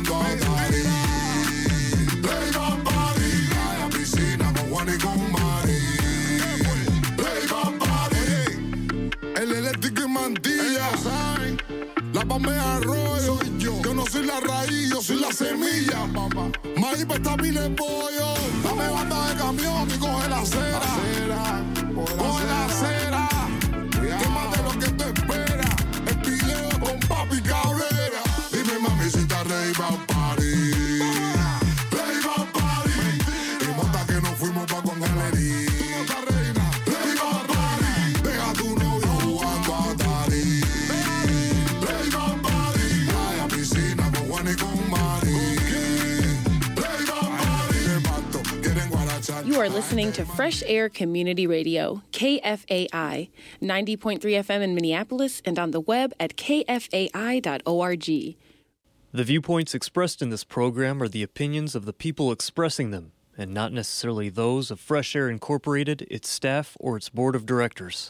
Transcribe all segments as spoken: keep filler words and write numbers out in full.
jugando a Dari. Playboy Party, a la piscina con Juan y con Mari. Playboy Party, el eléctrico y mantilla. La palmea arroyo, soy yo. Yo no soy la raíz, yo soy la semilla, papá. Maíz, pestapile, pollo. Dame banda de camión y coge la acera. Coge la acera. Quémate lo que te espera. El pileo con papi Cabrera. Dime, mamicita, rey va a party. Rey va a party. Y monta que nos fuimos pa' con galería. Rey va a party. Deja tu novio jugando a Dari. Rey va a party. A la piscina con Juan y con Mari. Rey va a party. Quieren guarachar. You are listening to Fresh Air Community Radio, K F A I, ninety point three F M in Minneapolis and on the web at k f a i dot org. The viewpoints expressed in this program are the opinions of the people expressing them, and not necessarily those of Fresh Air Incorporated, its staff, or its board of directors.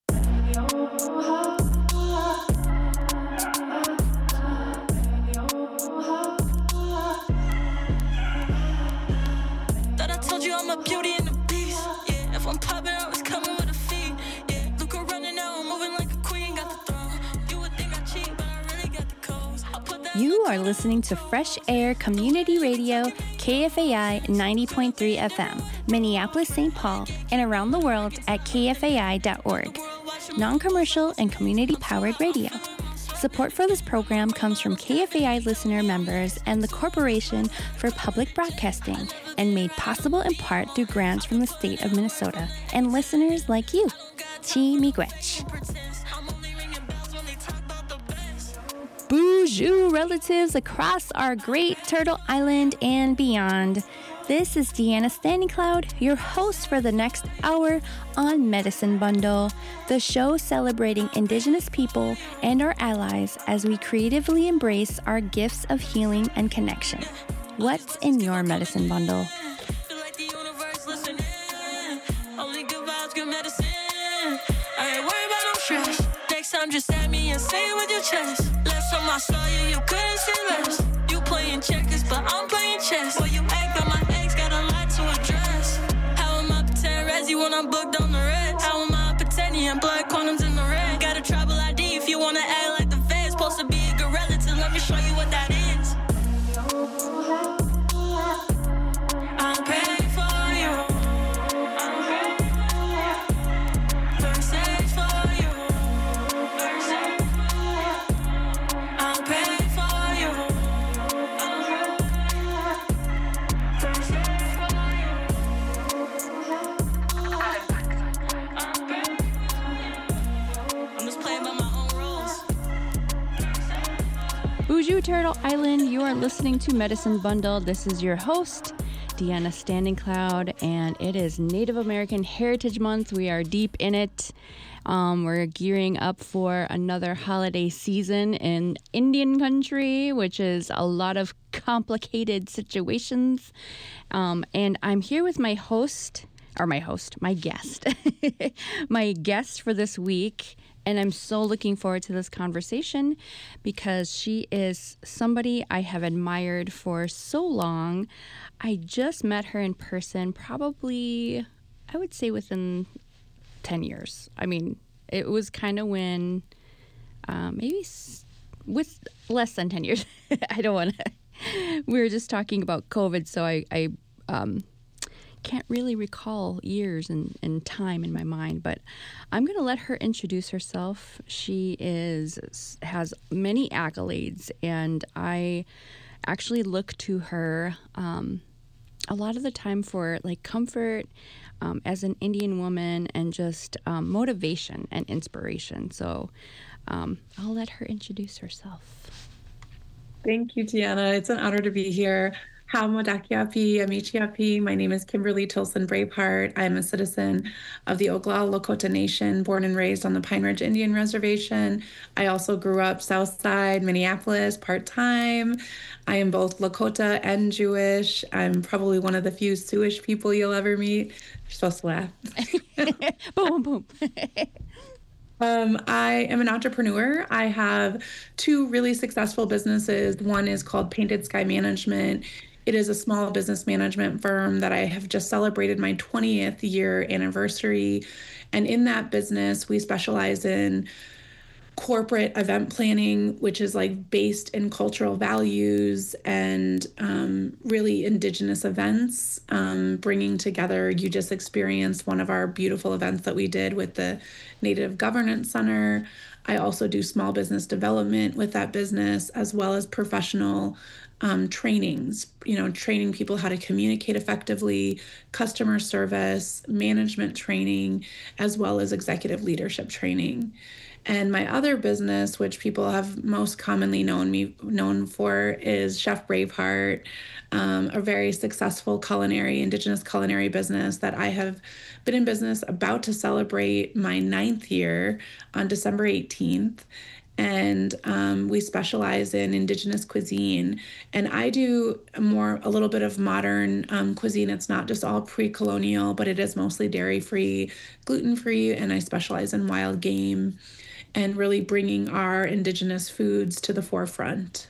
Thought I told you I'm a beauty and a beast. Yeah, if I'm popping, I was coming with a fee. Yeah, look her running now, I'm moving like a queen. Got the throne. You would think I cheat, but I really got the codes. I'll put that. You are listening to Fresh Air Community Radio, K F A I ninety point three F M, Minneapolis, Saint Paul, and around the world at k f a i dot org. Non-commercial and community-powered radio. Support for this program comes from K F A I listener members and the Corporation for Public Broadcasting, and made possible in part through grants from the state of Minnesota and listeners like you. Chi Miigwech. Bonjour, relatives across our great Turtle Island and beyond. This is Deanna Standing Cloud, your host for the next hour on Medicine Bundle, the show celebrating Indigenous people and our allies as we creatively embrace our gifts of healing and connection. What's in your Medicine Bundle? Feel like the universe listening. Only good vibes, good medicine. I ain't worried about no stress. Next time, just at me and say it with your chest. Last time I saw you, you couldn't say less. You playing checkers, but I'm playing chess. Well, you act on my ex, got a lot to address. How am I pretend Rezzy when I'm booked on the red? How am I pretending I'm blood condoms in the red? Got a tribal I D if you wanna act like the feds. Supposed to be a good relative, let me show you what that is. I'll pray for you. I'll pray for you. First aid for you. First aid for you. I'll pray for you. I'll pray for you. First aid for you. I'll pray for you. I'm just playing by my own rules. Bonjour, Turtle Island. You are listening to Medicine Bundle. This is your host, Deanna Standing Cloud, and it is Native American Heritage Month. We are deep in it. Um, we're gearing up for another holiday season in Indian country, which is a lot of complicated situations. Um, and I'm here with my host, or my host, my guest, my guest for this week. And I'm so looking forward to this conversation because she is somebody I have admired for so long. I just met her in person probably, I would say within ten years. I mean, it was kind of when, uh, maybe s- with less than ten years. I don't want to, we were just talking about COVID, so I, I um, can't really recall years and, and time in my mind, but I'm going to let her introduce herself. She is has many accolades, and I actually look to her um, a lot of the time for like comfort um, as an Indian woman and just um, motivation and inspiration. So um, I'll let her introduce herself. Thank you, Deanna. It's an honor to be here. Hamadakiapi, Amichiapi. My name is Kimberly Tilson Braveheart. I'm a citizen of the Oglala Lakota Nation, born and raised on the Pine Ridge Indian Reservation. I also grew up Southside, Minneapolis, part-time. I am both Lakota and Jewish. I'm probably one of the few Jewish people you'll ever meet. You're supposed to laugh. Boom, boom. Um, I am an entrepreneur. I have two really successful businesses. One is called Painted Sky Management. It is a small business management firm that I have just celebrated my twentieth year anniversary. And in that business, we specialize in corporate event planning, which is like based in cultural values and um, really Indigenous events, um, bringing together. You just experienced one of our beautiful events that we did with the Native Governance Center. I also do small business development with that business, as well as professional um, trainings, you know, training people how to communicate effectively, customer service, management training, as well as executive leadership training. And my other business, which people have most commonly known me known for, is Chef Braveheart, um, a very successful culinary, Indigenous culinary business that I have been in business about to celebrate my ninth year on December eighteenth. And um, we specialize in Indigenous cuisine. And I do more, a little bit of modern um, cuisine. It's not just all pre-colonial, but it is mostly dairy-free, gluten-free, and I specialize in wild game and really bringing our Indigenous foods to the forefront.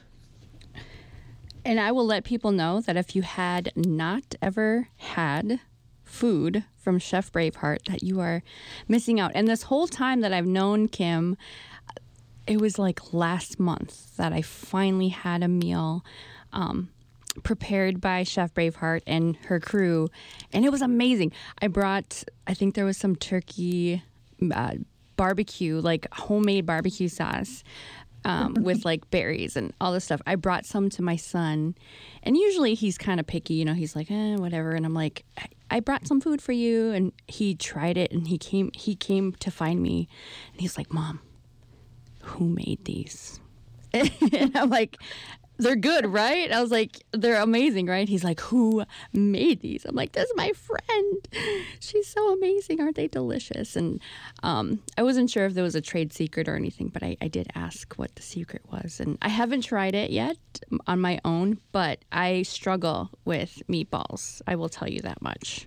And I will let people know that if you had not ever had food from Chef Braveheart, that you are missing out. And this whole time that I've known Kim, it was like last month that I finally had a meal um, prepared by Chef Braveheart and her crew, and it was amazing. I brought, I think there was some turkey uh, barbecue, like homemade barbecue sauce um, with like berries and all this stuff. I brought some to my son, and usually he's kind of picky, you know, he's like, eh, whatever. And I'm like, I brought some food for you. And he tried it, and he came, he came to find me, and he's like, Mom, who made these? And I'm like, they're good, right? I was like, they're amazing, right? He's like, who made these? I'm like, this is my friend. She's so amazing. Aren't they delicious? And um, I wasn't sure if there was a trade secret or anything, but I, I did ask what the secret was. And I haven't tried it yet on my own, but I struggle with meatballs. I will tell you that much.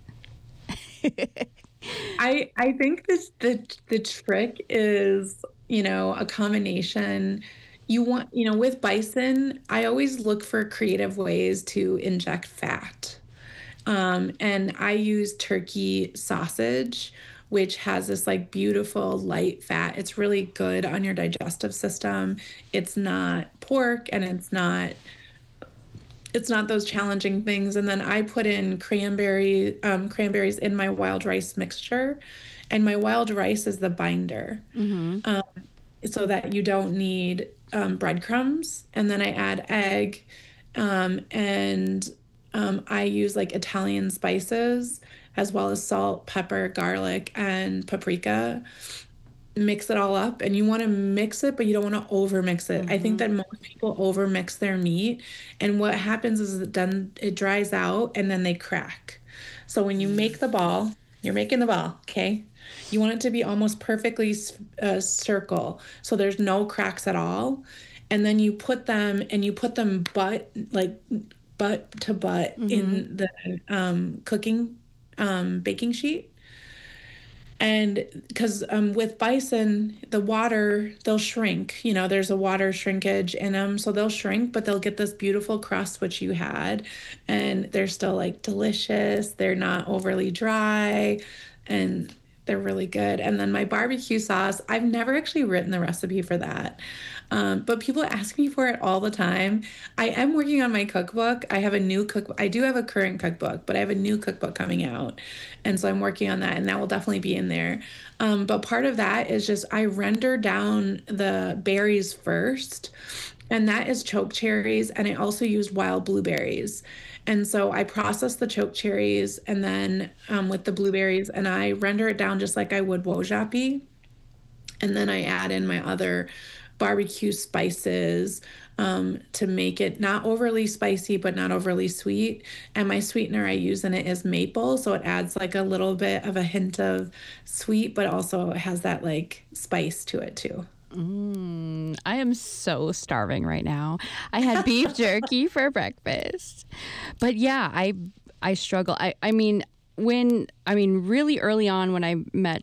I I think this the the trick is, you know, a combination. You want, you know, with bison, I always look for creative ways to inject fat. Um, and I use turkey sausage, which has this like beautiful light fat. It's really good on your digestive system. It's not pork, and it's not it's not those challenging things. And then I put in cranberry um, cranberries in my wild rice mixture, and my wild rice is the binder. Mm-hmm. Um, so that you don't need um, breadcrumbs. And then I add egg, um, and um, I use like Italian spices, as well as salt, pepper, garlic, and paprika. Mix it all up, and you want to mix it, but you don't want to over mix it. Mm-hmm. I think that most people over mix their meat, and what happens is it done it dries out, and then they crack. So when you make the ball, you're making the ball, okay? You want it to be almost perfectly uh, circle, so there's no cracks at all. And then you put them, and you put them butt, like butt to butt mm-hmm. in the um, cooking um, baking sheet. And because um, with bison, the water, they'll shrink. You know, there's a water shrinkage in them, so they'll shrink, but they'll get this beautiful crust, which you had. And they're still like delicious. They're not overly dry, and they're really good. And then my barbecue sauce, I've never actually written the recipe for that. Um, but people ask me for it all the time. I am working on my cookbook. I have a new cookbook. I do have a current cookbook, but I have a new cookbook coming out. And so I'm working on that, and that will definitely be in there. Um, but part of that is just I render down the berries first, and that is choke cherries. And I also use wild blueberries. And so I process the choke cherries and then um, with the blueberries, and I render it down just like I would wojapi. And then I add in my other barbecue spices um, to make it not overly spicy, but not overly sweet. And my sweetener I use in it is maple. So it adds like a little bit of a hint of sweet, but also it has that like spice to it too. Mm, I am so starving right now. I had beef jerky for breakfast. But yeah, I I struggle. I, I mean, when, I mean, really early on when I met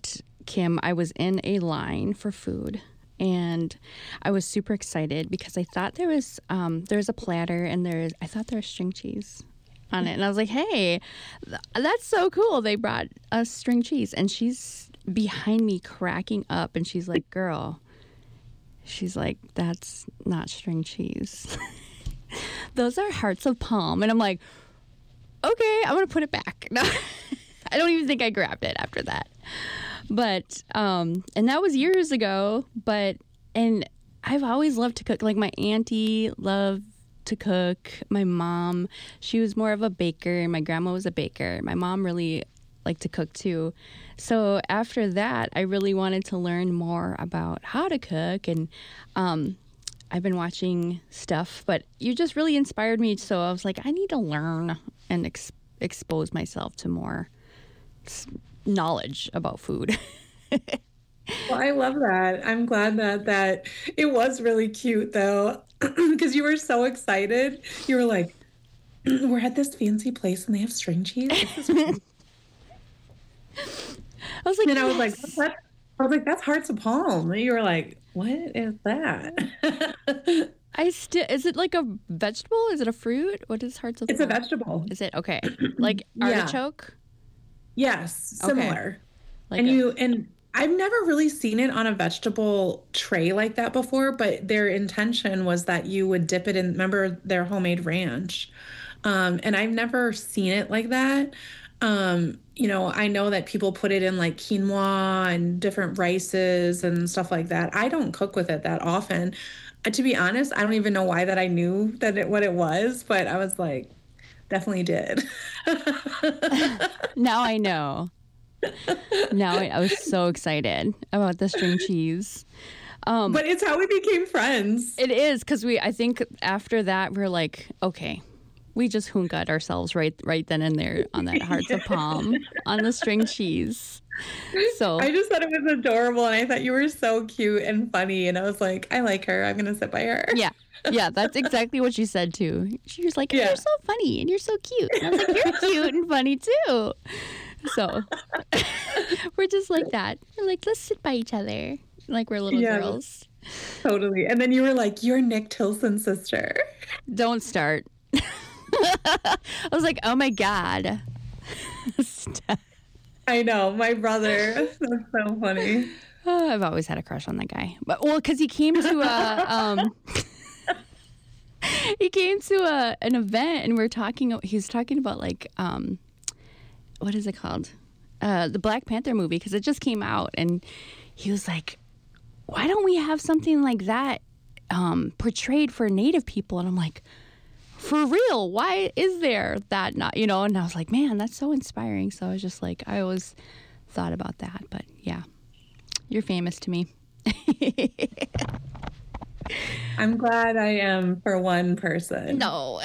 Kim, I was in a line for food. And I was super excited because I thought there was um, there was a platter and there's I thought there was string cheese on it. And I was like, hey, th- that's so cool. They brought us string cheese. And she's behind me cracking up. And she's like, girl, she's like, that's not string cheese. Those are hearts of palm. And I'm like, okay, I'm going to put it back. No, I don't even think I grabbed it after that. But, um, and that was years ago, but, and I've always loved to cook. Like my auntie loved to cook. My mom, she was more of a baker, and my grandma was a baker. My mom really liked to cook too. So after that, I really wanted to learn more about how to cook. And, um, I've been watching stuff, but you just really inspired me. So I was like, I need to learn and ex- expose myself to more knowledge about food. Well, I love that. I'm glad that that it was really cute though, because you were so excited. You were like, "We're at this fancy place and they have string cheese." This is I was like, and I was yes. like, What's that? I was like, "That's hearts of palm." And you were like, "What is that?" I still is it like a vegetable? Is it a fruit? What is hearts of It's a palm? vegetable. Is it okay? Like Yeah. artichoke? Yes, similar. Like and a- you and I've never really seen it on a vegetable tray like that before, but their intention was that you would dip it in, remember their homemade ranch. Um, and I've never seen it like that. Um, you know, I know that people put it in like quinoa and different rices and stuff like that. I don't cook with it that often. Uh, to be honest, I don't even know why that I knew that it, what it was, but I was like, definitely did. Now I know. Now I, I was so excited about the string cheese. Um, But it's how we became friends. it is because we. I think after that we're like, okay, we just hoonkat ourselves right, right then and there on that hearts of palm on the string cheese. So I just thought it was adorable, and I thought you were so cute and funny, and I was like, I like her. I'm gonna sit by her. yeah, yeah, that's exactly what she said too. She was like, Yeah. "You're so funny and you're so cute." And I was like, "You're cute and funny too." So we're just like that. We're like, let's sit by each other, like we're little Yeah. girls. Totally. And then you were like, "You're Nick Tilson's sister." Don't start. I was like, oh my God. Stop. I know, my brother. That's so funny. Oh, I've always had a crush on that guy. But well, because he came to a um he came to a an event and we we're talking he was talking about like um what is it called? Uh the Black Panther movie, because it just came out, and he was like, why don't we have something like that um portrayed for Native people? And I'm like, for real, why is there that not, you know? And I was like, man, that's so inspiring. So I was just like, I always thought about that. But yeah, you're famous to me. I'm glad I am for one person. No.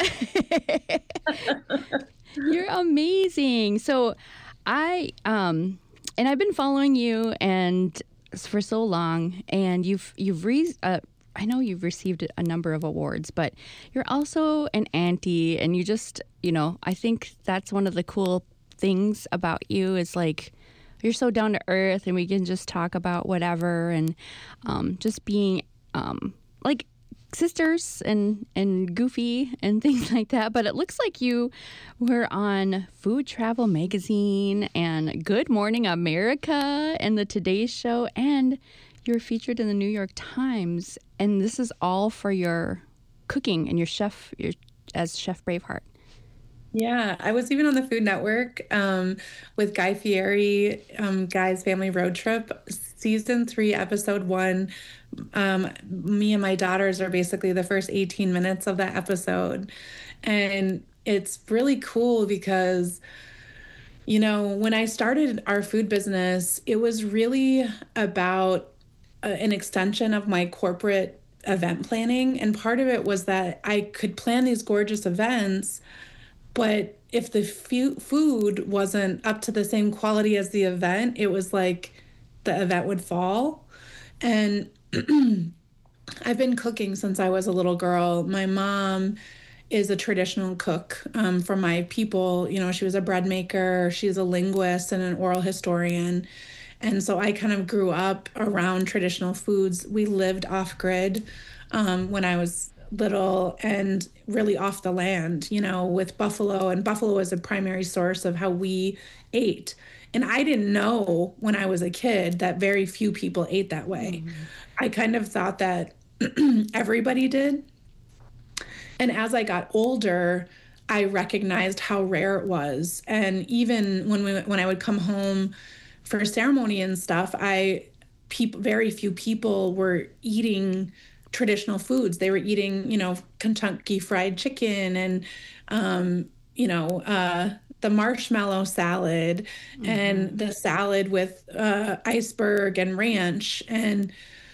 You're amazing. So I, um, and I've been following you and for so long, and you've, you've, re- uh, I know you've received a number of awards, but you're also an auntie, and you just, you know, I think that's one of the cool things about you is like, you're so down to earth, and we can just talk about whatever, and um, just being um, like sisters and, and goofy and things like that. But it looks like you were on Food Travel Magazine and Good Morning America and the Today Show, and you were featured in the New York Times. And this is all for your cooking and your chef, your, as Chef Braveheart. Yeah, I was even on the Food Network um, with Guy Fieri, um, Guy's Family Road Trip, season three, episode one. Um, me and my daughters are basically the first eighteen minutes of that episode. And it's really cool because, you know, when I started our food business, it was really about a, an extension of my corporate event planning. And part of it was that I could plan these gorgeous events, but if the fu- food wasn't up to the same quality as the event, it was like the event would fall. And I've been cooking since I was a little girl. My mom is a traditional cook um, for my people. You know, she was a bread maker, she's a linguist and an oral historian. And so I kind of grew up around traditional foods. We lived off grid um, when I was little and really off the land, you know, with buffalo. And buffalo is a primary source of how we ate. And I didn't know when I was a kid that very few people ate that way. Mm-hmm. I kind of thought that everybody did. And as I got older, I recognized how rare it was. And even when we when I would come home for ceremony and stuff, I people very few people were eating traditional foods. They were eating, you know, Kentucky Fried Chicken and, um, you know, uh, the marshmallow salad mm-hmm. and the salad with uh, iceberg and ranch. And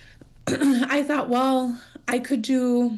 I thought, well, I could do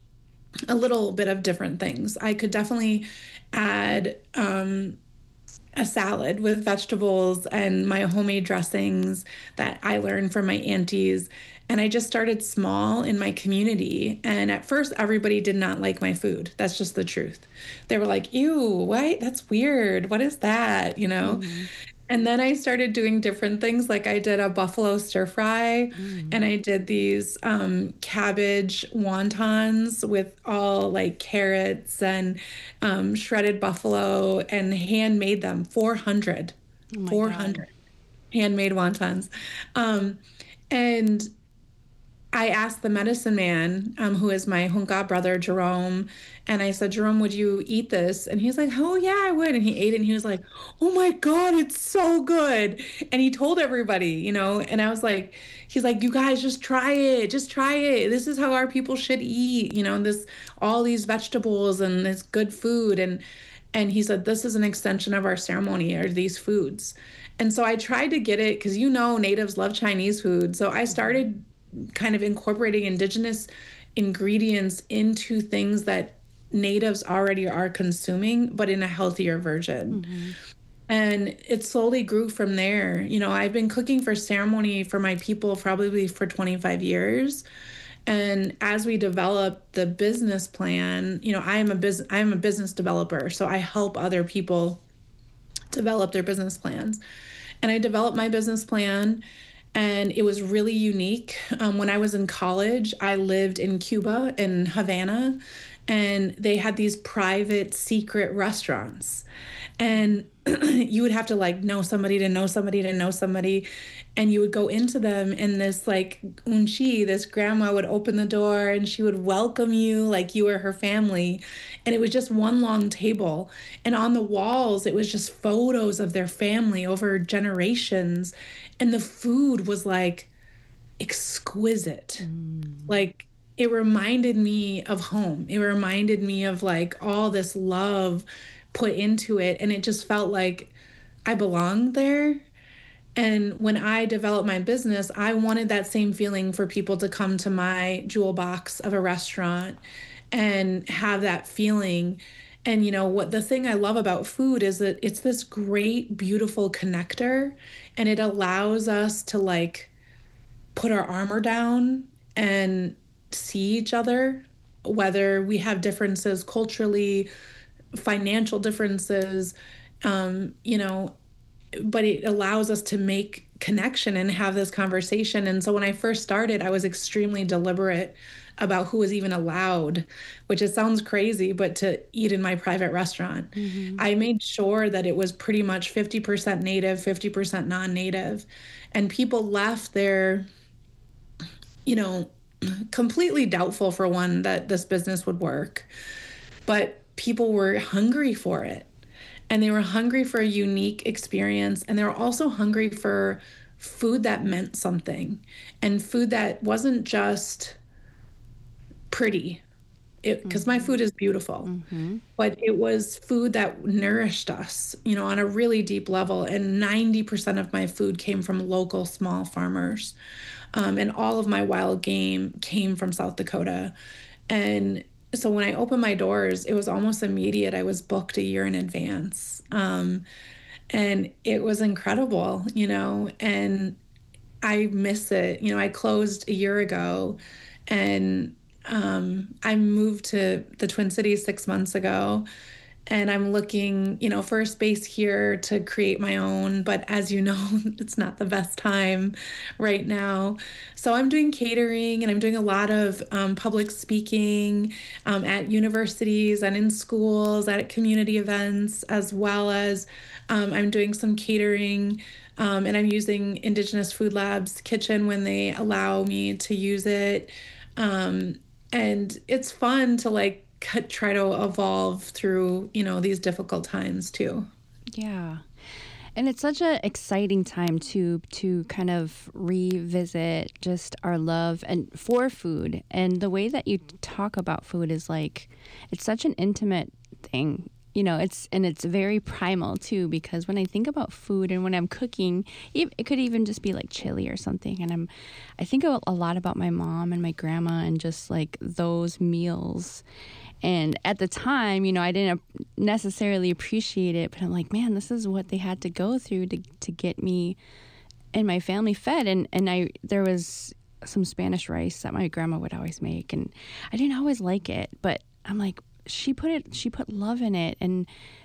a little bit of different things. I could definitely add um, a salad with vegetables and my homemade dressings that I learned from my aunties. And I just started small in my community. And at first, everybody did not like my food. That's just the truth. They were like, ew, what? That's weird. What is that? You know? Mm-hmm. And then I started doing different things. Like I did a buffalo stir fry mm. and I did these um, cabbage wontons with all like carrots and um, shredded buffalo and handmade them, four hundred, oh four hundred God. Handmade wontons. Um, and I asked the medicine man, um, who is my Hunka brother, Jerome, and I said, Jerome, would you eat this? And he's like, oh, yeah, I would. And he ate it, and he was like, oh, my God, it's so good. And he told everybody, you know, and I was like, he's like, you guys, just try it. Just try it. This is how our people should eat, you know, this all these vegetables and this good food. And and he said, this is an extension of our ceremony, are these foods. And so I tried to get it because, you know, natives love Chinese food. So I started kind of incorporating indigenous ingredients into things that natives already are consuming, but in a healthier version. Mm-hmm. And it slowly grew from there. You know, I've been cooking for ceremony for my people probably for twenty-five years. And as we develop the business plan, you know, I am a business, I am a business developer. So I help other people develop their business plans. And I developed my business plan. And it was really unique. Um, when I was in college, I lived in Cuba, in Havana, and they had these private secret restaurants. And you would have to like know somebody to know somebody to know somebody. And you would go into them, and this like unchi, this grandma would open the door and she would welcome you like you were her family. And it was just one long table. And on the walls, it was just photos of their family over generations. And the food was like exquisite. Mm. Like it reminded me of home. It reminded me of like all this love put into it. And it just felt like I belonged there. And when I developed my business, I wanted that same feeling for people to come to my jewel box of a restaurant and have that feeling. And, you know, what the thing I love about food is that it's this great, beautiful connector, and it allows us to like put our armor down and see each other, whether we have differences culturally, financial differences, um, you know, but it allows us to make connection and have this conversation. And so when I first started, I was extremely deliberate about who was even allowed, which it sounds crazy, but to eat in my private restaurant. Mm-hmm. I made sure that it was pretty much fifty percent native, fifty percent non-native. And people left there, you know, completely doubtful, for one, that this business would work. But people were hungry for it. And they were hungry for a unique experience. And they were also hungry for food that meant something, and food that wasn't just pretty, because mm-hmm. my food is beautiful, mm-hmm. but it was food that nourished us, you know, on a really deep level. And ninety percent of my food came from local small farmers. Um, and all of my wild game came from South Dakota. And so when I opened my doors, it was almost immediate. I was booked a year in advance. Um, and it was incredible, you know, and I miss it. You know, I closed a year ago, and um, I moved to the Twin Cities six months ago. and I'm looking, you know, for a space here to create my own. But as you know, it's not the best time right now. So I'm doing catering, and I'm doing a lot of um, public speaking um, at universities and in schools, at community events, as well as um, I'm doing some catering. Um, and I'm using Indigenous Food Lab's kitchen when they allow me to use it. Um, and it's fun to like cut, try to evolve through, you know, these difficult times too. Yeah. And it's such an exciting time to to kind of revisit just our love and for food. And the way that you talk about food is like, it's such an intimate thing. You know, it's and it's very primal too, because when I think about food and when I'm cooking, it could even just be like chili or something. And I'm, I think a lot about my mom and my grandma and just like those meals. And at the time, you know, I didn't necessarily appreciate it, but I'm like, man, this is what they had to go through to to get me and my family fed. And and I there was some Spanish rice that my grandma would always make, and I didn't always like it, but I'm like, she put it, she put love in it. And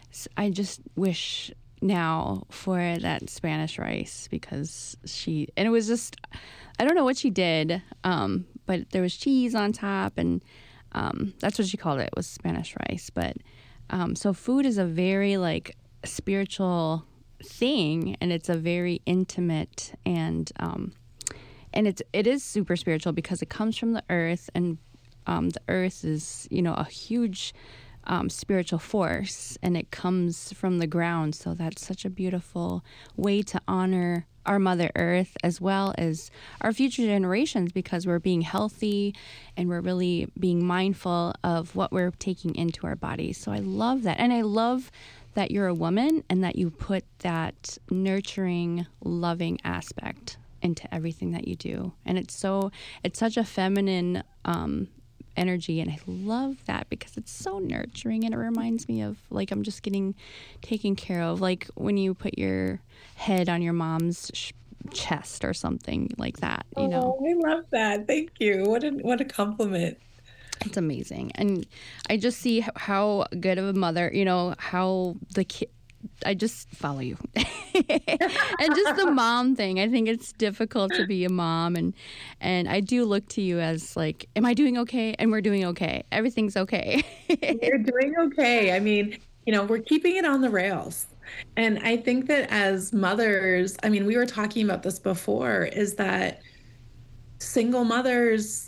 I just wish now for that Spanish rice, because she, and it was just, I don't know what she did, um, but there was cheese on top, and um, that's what she called it, was Spanish rice. But um, so food is a very like spiritual thing, and it's a very intimate, and um, and it's it is super spiritual because it comes from the earth, and Um, the earth is, you know, a huge um, spiritual force, and it comes from the ground. So that's such a beautiful way to honor our Mother Earth as well as our future generations, because we're being healthy and we're really being mindful of what we're taking into our bodies. So I love that. And I love that you're a woman and that you put that nurturing, loving aspect into everything that you do. And it's so, it's such a feminine um energy, and I love that because it's so nurturing, and it reminds me of like I'm just getting taken care of, like when you put your head on your mom's sh- chest or something like that, you know. Oh, I love that. Thank you. What a what a compliment. It's amazing. And I just see how good of a mother, you know, how the kid, I just follow you. And just the mom thing. I think it's difficult to be a mom. And, and I do look to you as like, am I doing okay? And we're doing okay. Everything's okay. We're doing okay. I mean, you know, we're keeping it on the rails. And I think that as mothers, I mean, we were talking about this before, is that single mothers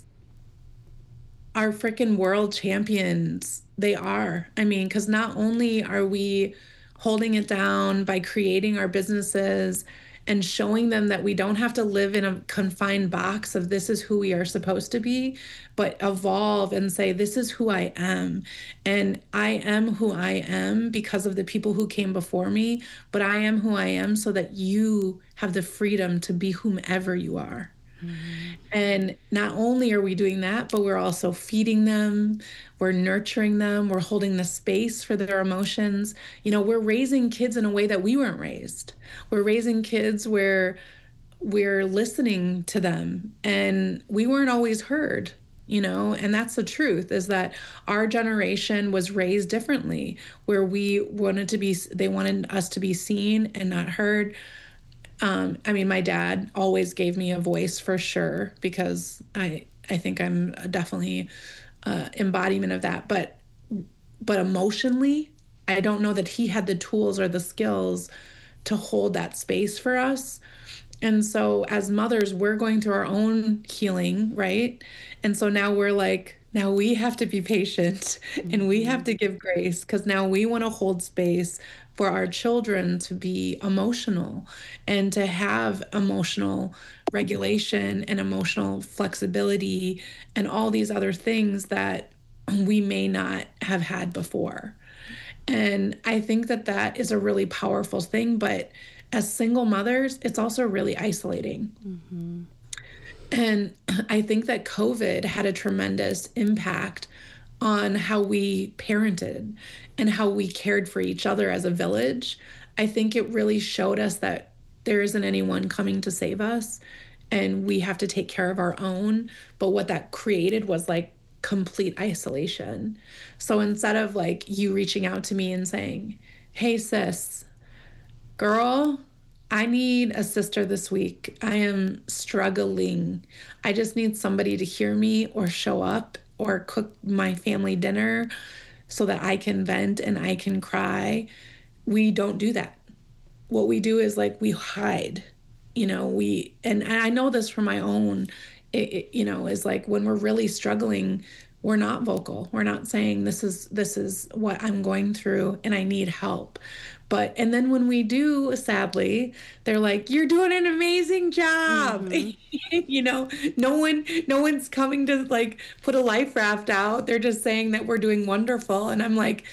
are freaking world champions. They are. I mean, because not only are we holding it down by creating our businesses and showing them that we don't have to live in a confined box of this is who we are supposed to be, but evolve and say, this is who I am. And I am who I am because of the people who came before me, but I am who I am so that you have the freedom to be whomever you are. Mm-hmm. And not only are we doing that, but we're also feeding them, we're nurturing them, we're holding the space for their emotions. You know, we're raising kids in a way that we weren't raised. We're raising kids where we're listening to them, and we weren't always heard, you know, and that's the truth, is that our generation was raised differently, where we wanted to be, they wanted us to be seen and not heard. Um, I mean, my dad always gave me a voice for sure, because I, I think I'm definitely uh, embodiment of that. But, but emotionally, I don't know that he had the tools or the skills to hold that space for us. And so as mothers, we're going through our own healing, right? And so now we're like, now we have to be patient, mm-hmm. and we have to give grace, because now we want to hold space for our children to be emotional and to have emotional regulation and emotional flexibility and all these other things that we may not have had before. And I think that that is a really powerful thing, but as single mothers, it's also really isolating. Mm-hmm. And I think that COVID had a tremendous impact on how we parented and how we cared for each other as a village. I think it really showed us that there isn't anyone coming to save us, and we have to take care of our own. But what that created was like complete isolation. So instead of like you reaching out to me and saying, hey, sis, girl, I need a sister this week. I am struggling. I just need somebody to hear me or show up or cook my family dinner so that I can vent and I can cry. We don't do that. What we do is like we hide, you know, we, and I know this from my own, it, it, you know, is like when we're really struggling, we're not vocal. We're not saying this is, this is what I'm going through and I need help. But, and then when we do, sadly, they're like, you're doing an amazing job. Mm-hmm. You know, no one, no one's coming to like put a life raft out. They're just saying that we're doing wonderful. And I'm like,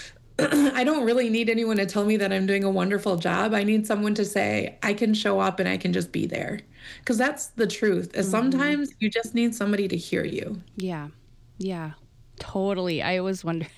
I don't really need anyone to tell me that I'm doing a wonderful job. I need someone to say, I can show up and I can just be there. Because that's the truth. Is mm-hmm. sometimes you just need somebody to hear you. Yeah. Yeah. Totally. I always wonder.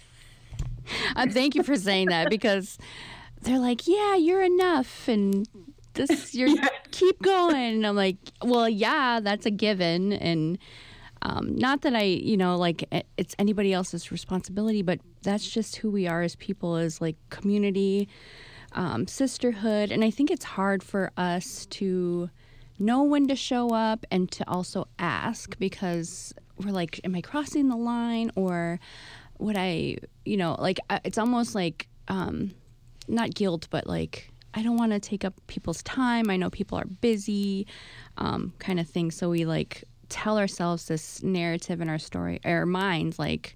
uh, thank you for saying that, because they're like, yeah, you're enough. And this, you're yeah. keep going. And I'm like, well, yeah, that's a given. And Um, not that I, you know, like it's anybody else's responsibility, but that's just who we are as people, as like community, um, sisterhood. And I think it's hard for us to know when to show up and to also ask, because we're like, am I crossing the line, or would I, you know, like it's almost like um, not guilt, but like I don't want to take up people's time. I know people are busy, um, kind of thing. So we like tell ourselves this narrative in our story, our minds, like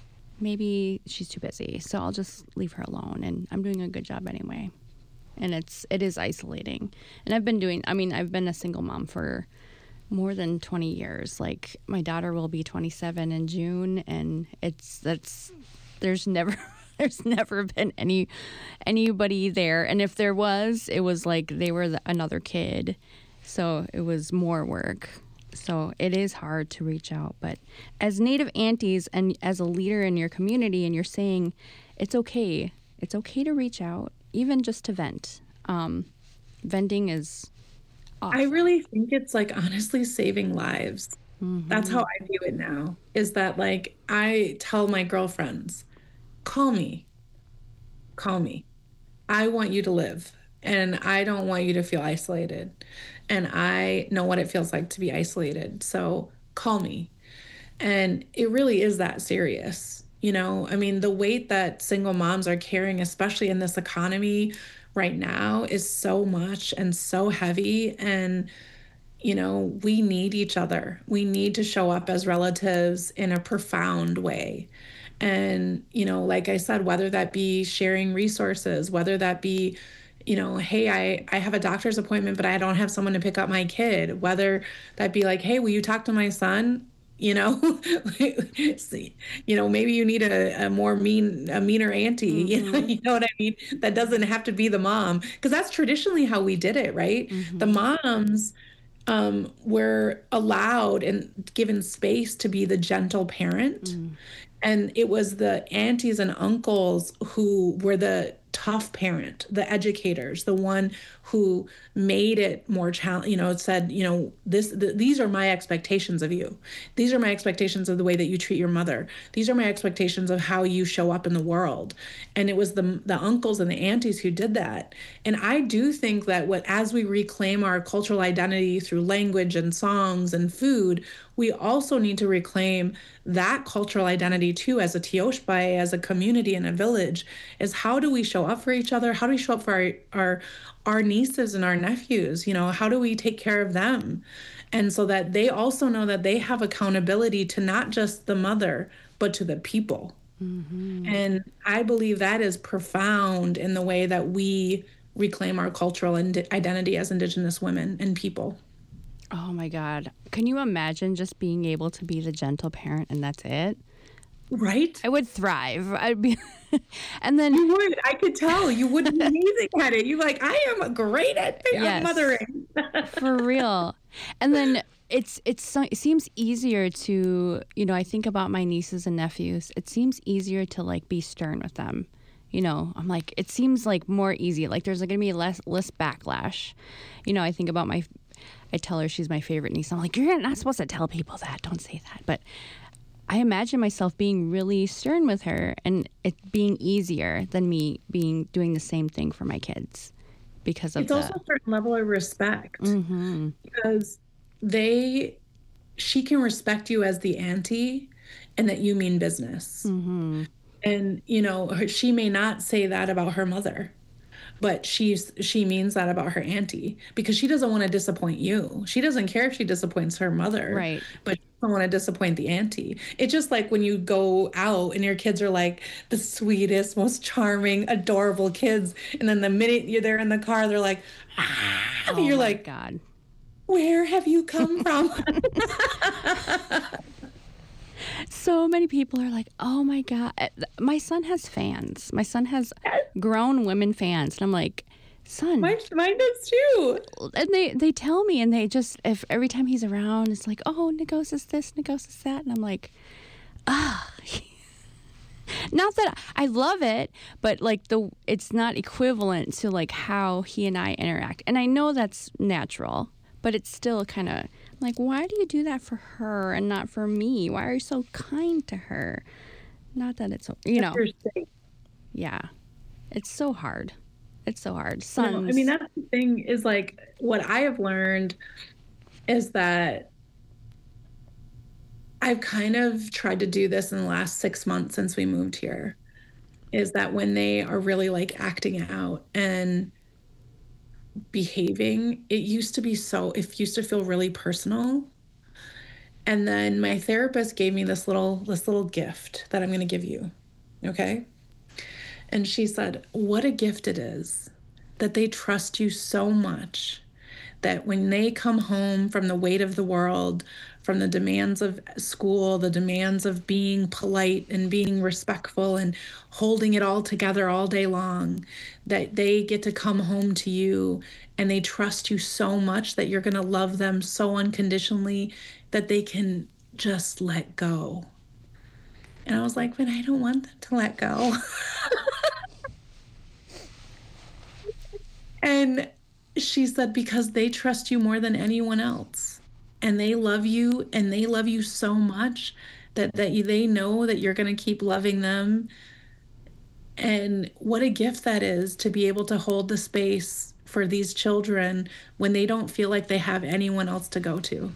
maybe she's too busy, so I'll just leave her alone, and I'm doing a good job anyway. And it's it is isolating. And I've been doing, I mean, I've been a single mom for more than twenty years. Like my daughter will be twenty-seven in June, and it's that's there's never there's never been any anybody there. And if there was, it was like they were the, another kid, so it was more work. So it is hard to reach out. But as Native aunties and as a leader in your community, and you're saying it's okay, it's okay to reach out, even just to vent. Um, venting is awesome. I really think it's like honestly saving lives. Mm-hmm. That's how I view it now, is that like I tell my girlfriends, call me, call me. I want you to live, and I don't want you to feel isolated. And I know what it feels like to be isolated. So call me. And it really is that serious. You know, I mean, the weight that single moms are carrying, especially in this economy right now, is so much and so heavy. And, you know, we need each other. We need to show up as relatives in a profound way. And, you know, like I said, whether that be sharing resources, whether that be, you know, hey, I, I have a doctor's appointment, but I don't have someone to pick up my kid. Whether that be like, hey, will you talk to my son? You know, you know, maybe you need a, a more mean, a meaner auntie, mm-hmm. you know, you know what I mean? That doesn't have to be the mom, because that's traditionally how we did it, right? Mm-hmm. The moms um, were allowed and given space to be the gentle parent. Mm. And it was the aunties and uncles who were the tough parent, the educators, the one who made it more challenging, you know, said, you know, this, the, these are my expectations of you. These are my expectations of the way that you treat your mother. These are my expectations of how you show up in the world. And it was the the uncles and the aunties who did that. And I do think that what, as we reclaim our cultural identity through language and songs and food, we also need to reclaim that cultural identity too, as a Tioshbai, as a community and a village, is how do we show up for each other? How do we show up for our, our, our nieces and our nephews? You know, how do we take care of them? And so that they also know that they have accountability to not just the mother, but to the people. Mm-hmm. And I believe that is profound in the way that we reclaim our cultural ind- identity as Indigenous women and people. Oh my God. Can you imagine just being able to be the gentle parent and that's it? Right? I would thrive. I'd be, and then you would. I could tell you would be amazing at it. You're like, I am great at yes, mothering. For real. And then it's it's it seems easier to, you know, I think about my nieces and nephews. It seems easier to like be stern with them. You know, I'm like, it seems like more easy. Like there's like gonna be less less backlash. You know, I think about my. I tell her she's my favorite niece. I'm like, you're not supposed to tell people that. Don't say that. But I imagine myself being really stern with her and it being easier than me being doing the same thing for my kids because of it's the... also a certain level of respect Mm-hmm. because they, she can respect you as the auntie and that you mean business. Mm-hmm. And, you know, her, she may not say that about her mother, but she's she means that about her auntie because she doesn't want to disappoint you. She doesn't care if she disappoints her mother, Right. but she doesn't want to disappoint the auntie. It's just like when you go out and your kids are like the sweetest, most charming, adorable kids, and then the minute you're there in the car, they're like, ah, Oh you're my like, God. where have you come from? So many people are like, oh my God. My son has fans. My son has grown women fans. And I'm like, son. Mine, mine does too. And they, they tell me, and they just, if every time he's around, it's like, oh, Negos is this, Negos is that. And I'm like, ah. Not that I love it, but like the, it's not equivalent to like how he and I interact. And I know that's natural, but it's still kind of like, why do you do that for her and not for me? Why are you so kind to her? Not that it's, you know, yeah, it's so hard. It's so hard. Sons. No, I mean, that's the thing is like what I have learned is that I've kind of tried to do this in the last six months since we moved here, is that when they are really like acting out and behaving, it used to be so, it used to feel really personal. And then my therapist gave me this little, this little gift that I'm going to give you. Okay. And she said, what a gift it is that they trust you so much that when they come home from the weight of the world, from the demands of school, the demands of being polite and being respectful and holding it all together all day long, that they get to come home to you and they trust you so much that you're going to love them so unconditionally that they can just let go. And I was like, but I don't want them to let go. And she said, because they trust you more than anyone else. And they love you, and they love you so much that, that you, they know that you're going to keep loving them. And what a gift that is to be able to hold the space for these children when they don't feel like they have anyone else to go to.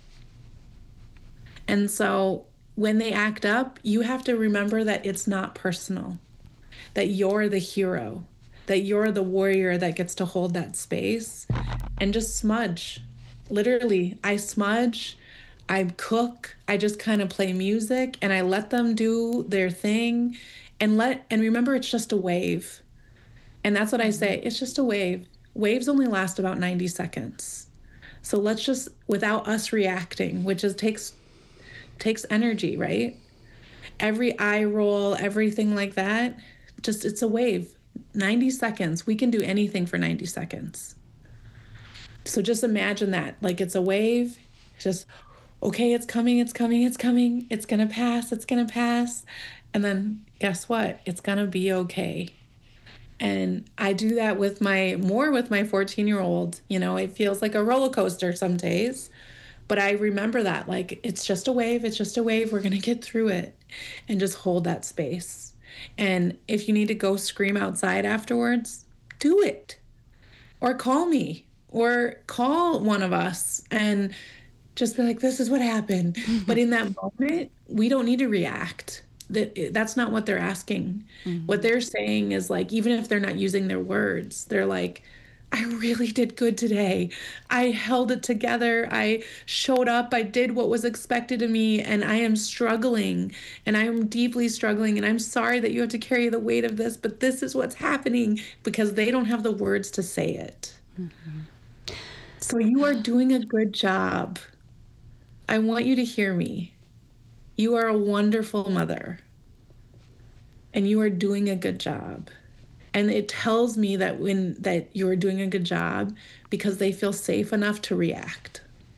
And so when they act up, you have to remember that it's not personal, that you're the hero, that you're the warrior that gets to hold that space and just smudge. Literally, I smudge, I cook, I just kind of play music and I let them do their thing and let, and remember it's just a wave. And that's what I say, it's just a wave. Waves only last about ninety seconds. So let's just, without us reacting, which is takes, takes energy, right? Every eye roll, everything like that, just, it's a wave. ninety seconds, we can do anything for ninety seconds. So just imagine that, like it's a wave, just, okay, it's coming, it's coming, it's coming, it's gonna pass, it's gonna pass. And then guess what? It's gonna be okay. And I do that with my, more with my fourteen year old, you know, it feels like a roller coaster some days, but I remember that, like, it's just a wave, it's just a wave, we're gonna get through it, and just hold that space. And if you need to go scream outside afterwards, do it. Or call me. Or call one of us and just be like, this is what happened. Mm-hmm. But in that moment, we don't need to react. That That's not what they're asking. Mm-hmm. What they're saying is like, even if they're not using their words, they're like, I really did good today. I held it together. I showed up. I did what was expected of me, and I am struggling, and I am deeply struggling, and I'm sorry that you have to carry the weight of this, but this is what's happening, because they don't have the words to say it. Mm-hmm. So you are doing a good job. I want you to hear me. You are a wonderful mother, and you are doing a good job. And it tells me that when that you're doing a good job because they feel safe enough to react.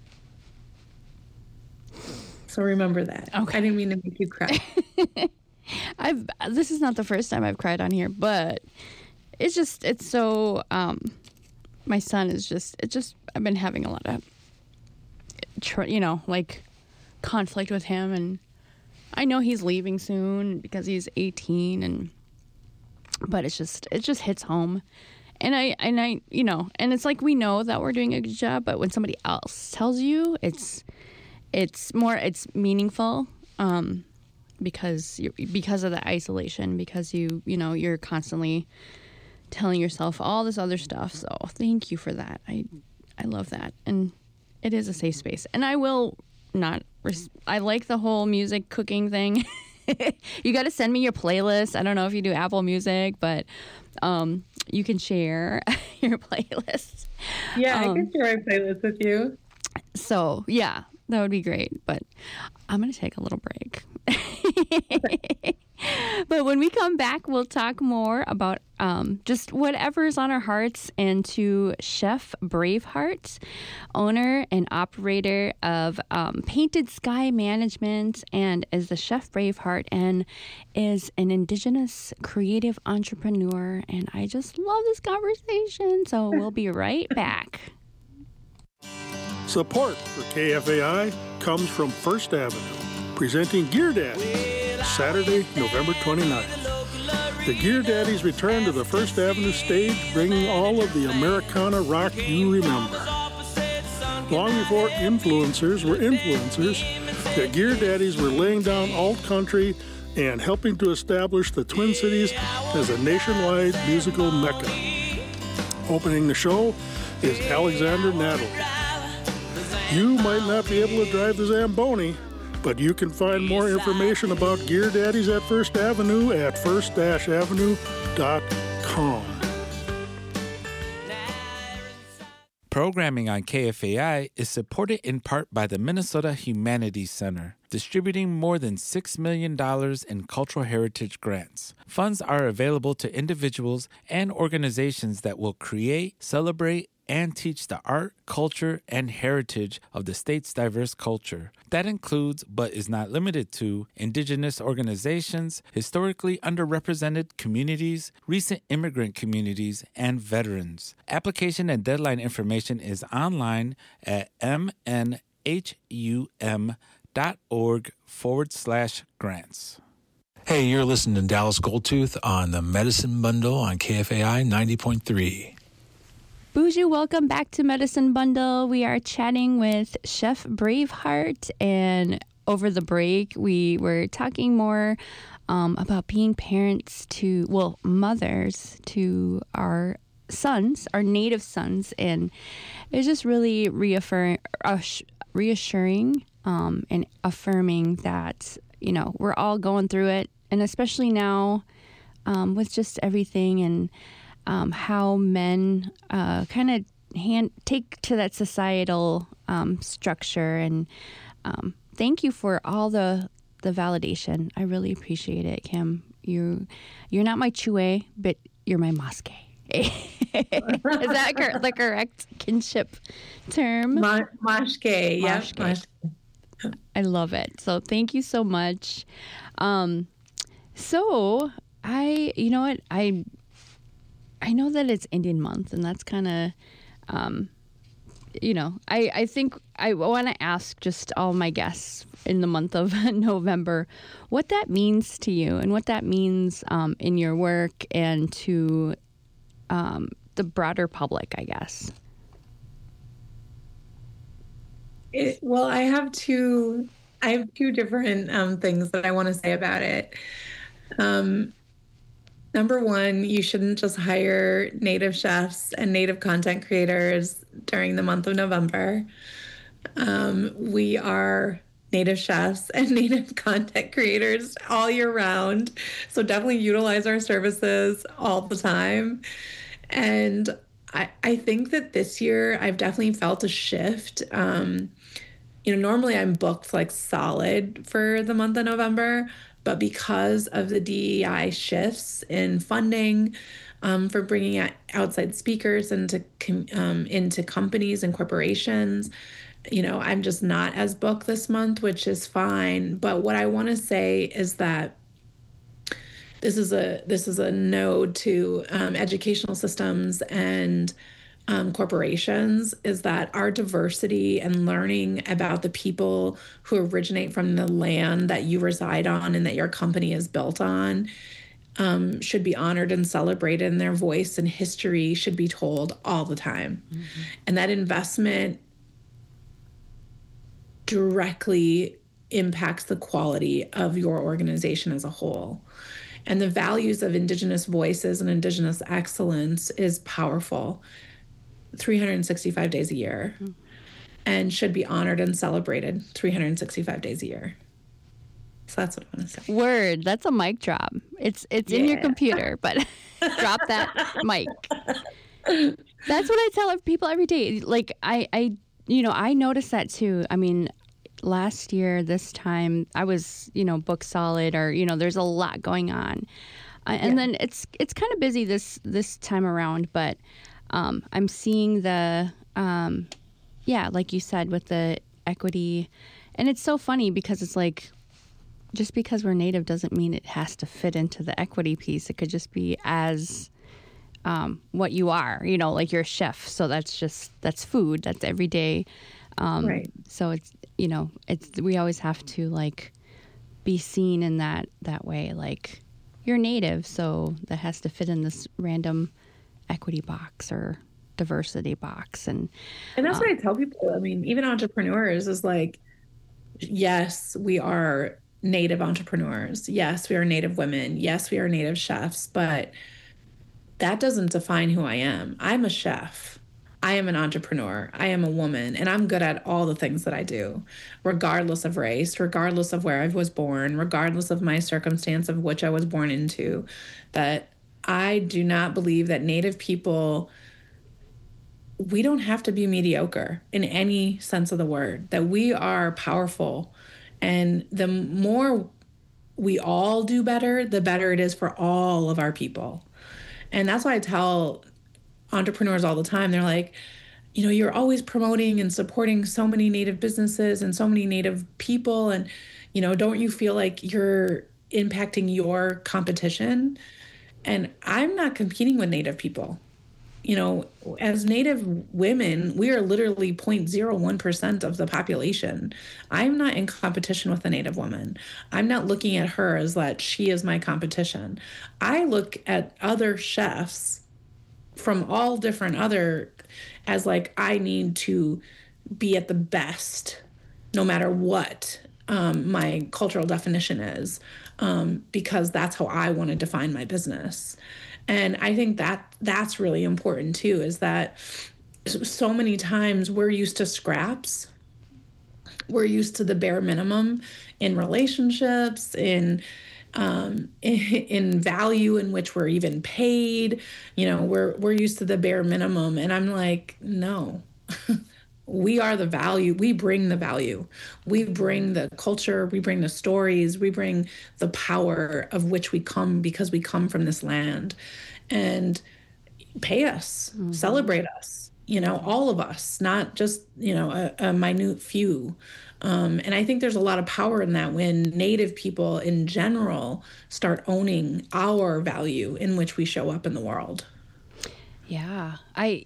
So remember that. Okay. I didn't mean to make you cry. I've this is not the first time I've cried on here, but it's just it's so um my son is just it just I've been having a lot of you know, like conflict with him, and I know he's leaving soon because he's eighteen, and but it's just it just hits home. And I, and I, you know, and it's like we know that we're doing a good job, but when somebody else tells you, it's, it's more, it's meaningful, um, because you because of the isolation, because you, you know, you're constantly telling yourself all this other stuff. So thank you for that. I, I love that, and it is a safe space. And I will not. Res- I like the whole music cooking thing. You got to send me your playlist. I don't know if you do Apple Music, but um, you can share your playlist. Yeah, um, I can share my playlist with you. So, yeah, that would be great. But I'm going to take a little break. But when we come back, we'll talk more about um, just whatever's on our hearts, and to Chef Braveheart, owner and operator of um, Painted Sky Management, and is the Chef Braveheart, and is an Indigenous creative entrepreneur. And I just love this conversation. So we'll be right back. Support for K F A I comes from First Avenue, presenting Gear Daddy, Saturday, November twenty-ninth. The Gear Daddies return to the First Avenue stage, bringing all of the Americana rock you remember. Long before influencers were influencers, the Gear Daddies were laying down alt country and helping to establish the Twin Cities as a nationwide musical mecca. Opening the show is Alexander Natalie. You might not be able to drive the Zamboni, but you can find more information about Gear Daddies at First Avenue at first avenue dot com. Programming on K F A I is supported in part by the Minnesota Humanities Center, distributing more than six million dollars in cultural heritage grants. Funds are available to individuals and organizations that will create, celebrate, and teach the art, culture, and heritage of the state's diverse culture. That includes, but is not limited to, Indigenous organizations, historically underrepresented communities, recent immigrant communities, and veterans. Application and deadline information is online at mnhum.org forward slash grants. Hey, you're listening to Dallas Goldtooth on the Medicine Bundle on K F A I ninety point three. Boozhoo, welcome back to Medicine Bundle. We are chatting with Chef Braveheart, and over the break, we were talking more um, about being parents to, well, mothers to our sons, our native sons, and it's just really reaffirm, uh, reassuring um, and affirming that, you know, we're all going through it, and especially now um, with just everything and Um, how men uh, kind of hand take to that societal um, structure. And um, thank you for all the the validation. I really appreciate it, Kim. You you're not my chue, but you're my mosque. Is that cor- the correct kinship term? Ma- Mashke, yeah. Mashke. I love it. So thank you so much. Um, so I, you know what, I. I know that it's Indian month, and that's kind of, um, you know, I, I think I want to ask just all my guests in the month of November what that means to you and what that means um, in your work and to um, the broader public, I guess. It, well, I have two, I have two different um, things that I want to say about it. Um, Number one, you shouldn't just hire native chefs and native content creators during the month of November. Um, we are native chefs and native content creators all year round. So definitely utilize our services all the time. And I, I think that this year I've definitely felt a shift. Um, you know, normally I'm booked like solid for the month of November, but because of the D E I shifts in funding um, for bringing out outside speakers into um, into companies and corporations, you know, I'm just not as booked this month, which is fine. But what I want to say is that this is a this is a node to um, educational systems and um, corporations is that our diversity and learning about the people who originate from the land that you reside on and that your company is built on um, should be honored and celebrated, and their voice and history should be told all the time. Mm-hmm. And that investment directly impacts the quality of your organization as a whole. And the values of Indigenous voices and Indigenous excellence is powerful three hundred sixty-five days a year, mm-hmm. and should be honored and celebrated three hundred sixty-five days a year. So that's what I want to say. Word. That's a mic drop. It's it's yeah. in your computer, but drop that mic. That's what I tell people every day. Like, I, I, you know, I noticed that too. I mean, last year, this time, I was, you know, book solid, or, you know, there's a lot going on. Uh, and yeah. then it's it's kind of busy this, this time around, but um, I'm seeing the, um, yeah, like you said, with the equity. And it's so funny because it's like, just because we're Native doesn't mean it has to fit into the equity piece. It could just be as um, what you are, you know, like you're a chef. So that's just, that's food. That's every day. Um, right. So it's, you know, it's, we always have to like be seen in that, that way. Like, you're Native, so that has to fit in this random equity box or diversity box. And, and that's um, what I tell people. I mean, even entrepreneurs is like, yes, we are Native entrepreneurs. Yes, we are Native women. Yes, we are Native chefs, but that doesn't define who I am. I'm a chef. I am an entrepreneur. I am a woman, and I'm good at all the things that I do, regardless of race, regardless of where I was born, regardless of my circumstance of which I was born into. That I do not believe that Native people, we don't have to be mediocre in any sense of the word, that we are powerful. And the more we all do better, the better it is for all of our people. And that's why I tell entrepreneurs all the time, they're like, you know, you're always promoting and supporting so many Native businesses and so many Native people. And, you know, don't you feel like you're impacting your competition? And I'm not competing with Native people. You know, as Native women, we are literally zero point zero one percent of the population. I'm not in competition with a Native woman. I'm not looking at her as that she is my competition. I look at other chefs from all different other as like, I need to be at the best, no matter what um, my cultural definition is, um, because that's how I want to define my business. And I think that that's really important too, is that so many times we're used to scraps. We're used to the bare minimum in relationships, in um, in, in value in which we're even paid. You know, we're we're used to the bare minimum. And I'm like, no, we are the value. We bring the value. We bring the culture. We bring the stories. We bring the power of which we come, because we come from this land. And pay us, mm-hmm. celebrate us, you know, all of us, not just, you know, a, a minute few. Um, and I think there's a lot of power in that when Native people in general start owning our value in which we show up in the world. Yeah, I...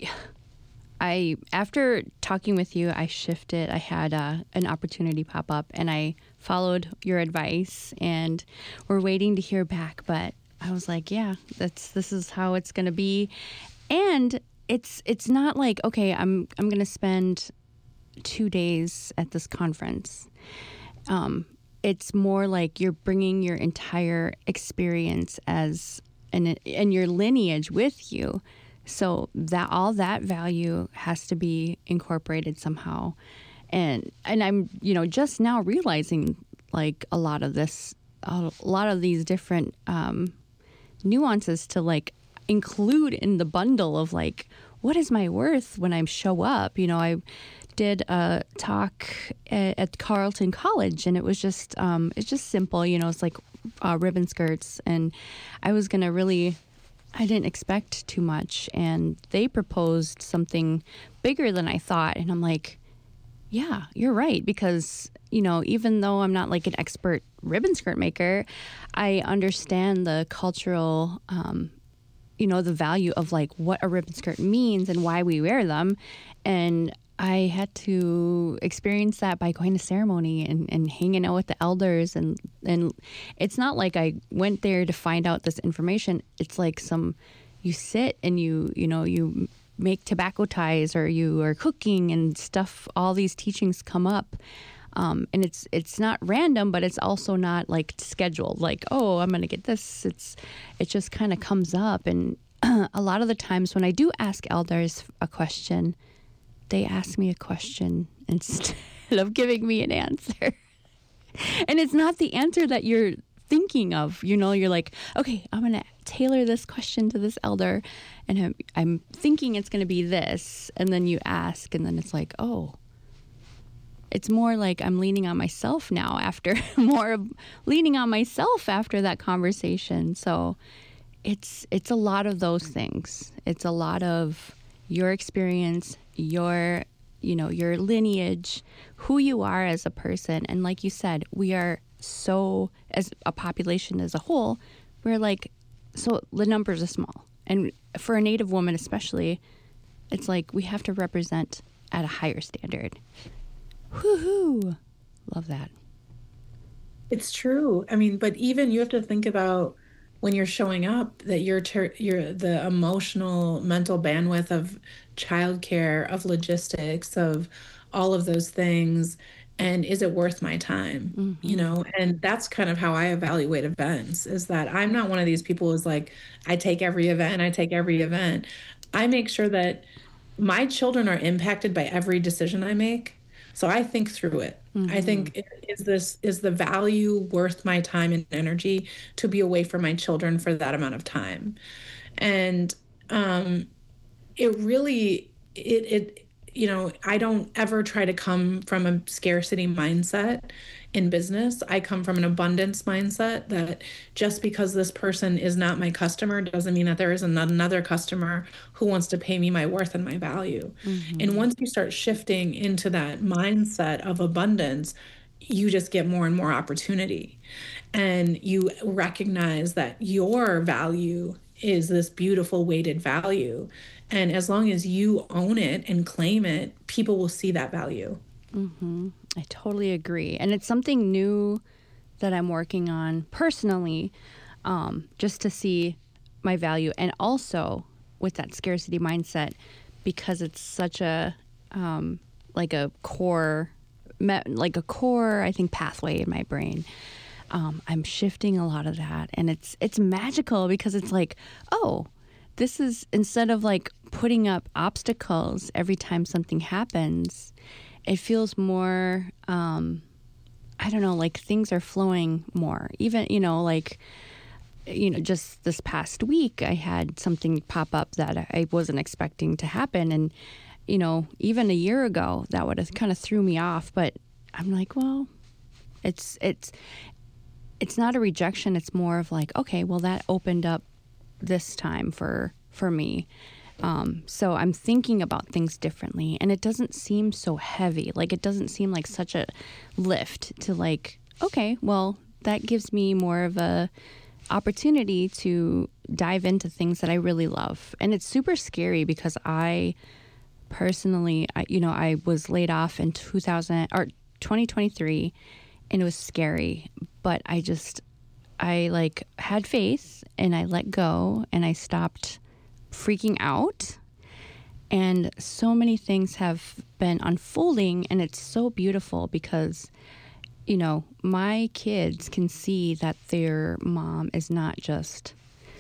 I, after talking with you, I shifted. I had uh, an opportunity pop up, and I followed your advice, and we're waiting to hear back. But I was like, yeah, that's this is how it's going to be. And it's it's not like, okay, I'm I'm going to spend two days at this conference. Um, it's more like you're bringing your entire experience as an, and your lineage with you. So that all that value has to be incorporated somehow. And and I'm, you know, just now realizing like a lot of this, a lot of these different um, nuances to like include in the bundle of like, what is my worth when I show up? You know, I did a talk at, at Carleton College, and it was just, um, it's just simple, you know, it's like uh, ribbon skirts. And I was going to really... I didn't expect too much, and they proposed something bigger than I thought. And I'm like, yeah, you're right. Because, you know, even though I'm not like an expert ribbon skirt maker, I understand the cultural, um, you know, the value of like what a ribbon skirt means and why we wear them. And I had to experience that by going to ceremony and, and hanging out with the elders. And, and it's not like I went there to find out this information. It's like some, you sit and you, you know, you make tobacco ties or you are cooking and stuff. All these teachings come up. Um, and it's it's not random, but it's also not like scheduled. Like, oh, I'm going to get this. It's it just kind of comes up. And a lot of the times when I do ask elders a question, they ask me a question instead of giving me an answer. And it's not the answer that you're thinking of. You know, you're like, okay, I'm going to tailor this question to this elder, and I'm, I'm thinking it's going to be this. And then you ask, and then it's like, oh. It's more like I'm leaning on myself now after more of leaning on myself after that conversation. So it's it's a lot of those things. It's a lot of your experience, your you know, your lineage, who you are as a person. And like you said, we are so, as a population as a whole, we're like, so the numbers are small. And for a Native woman especially, it's like we have to represent at a higher standard. Woohoo! Love that. It's true. I mean, but even you have to think about when you're showing up that you're ter- you're the emotional, mental bandwidth of childcare, of logistics, of all of those things, and is it worth my time? Mm-hmm. You know, and that's kind of how I evaluate events. Is that I'm not one of these people who's like, I take every event, I take every event. I make sure that my children are impacted by every decision I make. So I think through it. Mm-hmm. I think, is this, is the value worth my time and energy to be away from my children for that amount of time? And um, it really, it, it, you know, I don't ever try to come from a scarcity mindset in business. I come from an abundance mindset that just because this person is not my customer doesn't mean that there isn't another customer who wants to pay me my worth and my value. Mm-hmm. And once you start shifting into that mindset of abundance, you just get more and more opportunity. And you recognize that your value is this beautiful weighted value. And as long as you own it and claim it, people will see that value. Mm-hmm. I totally agree. And it's something new that I'm working on personally, um, just to see my value. And also with that scarcity mindset, because it's such a, um, like a core, like a core, I think, pathway in my brain. Um, I'm shifting a lot of that. And it's it's magical because it's like, oh, this is, instead of like putting up obstacles every time something happens, it feels more, um, I don't know, like things are flowing more. Even, you know, like, you know, just this past week, I had something pop up that I wasn't expecting to happen. And, you know, even a year ago, that would have kind of threw me off. But I'm like, well, it's, it's, it's not a rejection. It's more of like, okay, well, that opened up this time for, for me. Um, so I'm thinking about things differently, and it doesn't seem so heavy. Like, it doesn't seem like such a lift to like, okay, well, that gives me more of a opportunity to dive into things that I really love. And it's super scary because I personally, I, you know, I was laid off in two thousand or twenty twenty-three, and it was scary, but I just, I like had faith and I let go and I stopped freaking out, and so many things have been unfolding, and it's so beautiful because, you know, my kids can see that their mom is not just,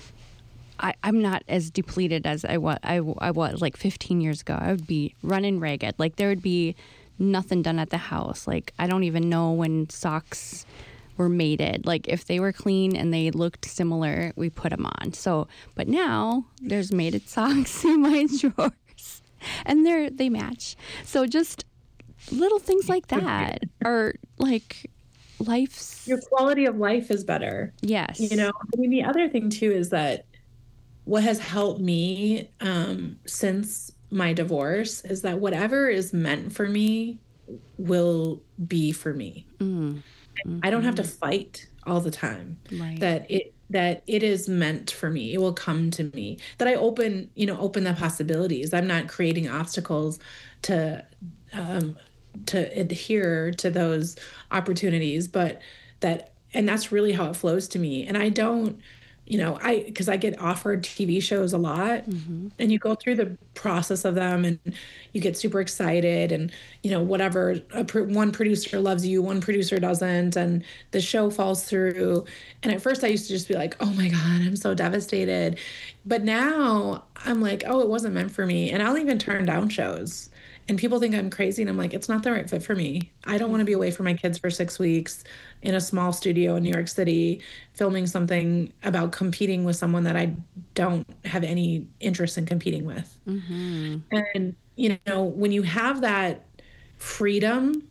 I, I'm not as depleted as I was, I, I was like fifteen years ago. I would be running ragged. Like, there would be nothing done at the house. Like, I don't even know when socks were mated. Like, if they were clean and they looked similar, we put them on. So, but now there's mated socks in my drawers, and they're they match. So just little things like that are like life's. Your quality of life is better. Yes. You know, I mean, the other thing too is that what has helped me um, since my divorce is that whatever is meant for me will be for me. Mm. Mm-hmm. I don't have to fight all the time. Right. That it that it is meant for me. It will come to me. That I open, you know, open the possibilities. I'm not creating obstacles to um, to adhere to those opportunities, but that, and that's really how it flows to me. And I don't, you know, I, because I get offered T V shows a lot, mm-hmm. and you go through the process of them and you get super excited and, you know, whatever, a, one producer loves you, one producer doesn't, and the show falls through. And at first I used to just be like, oh my God, I'm so devastated. But now I'm like, oh, it wasn't meant for me. And I'll even turn down shows. And people think I'm crazy. And I'm like, it's not the right fit for me. I don't want to be away from my kids for six weeks in a small studio in New York City, filming something about competing with someone that I don't have any interest in competing with. Mm-hmm. And, you know, when you have that freedom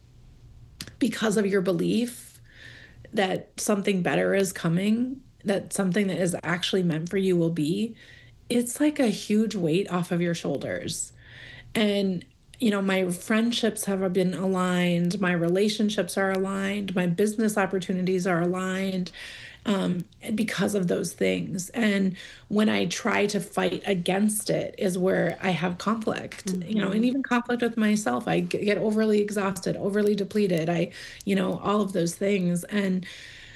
because of your belief that something better is coming, that something that is actually meant for you will be, it's like a huge weight off of your shoulders. And, you know, my friendships have been aligned, my relationships are aligned, my business opportunities are aligned um, because of those things. And when I try to fight against it is where I have conflict, mm-hmm. you know, and even conflict with myself. I get overly exhausted, overly depleted. I, you know, all of those things. And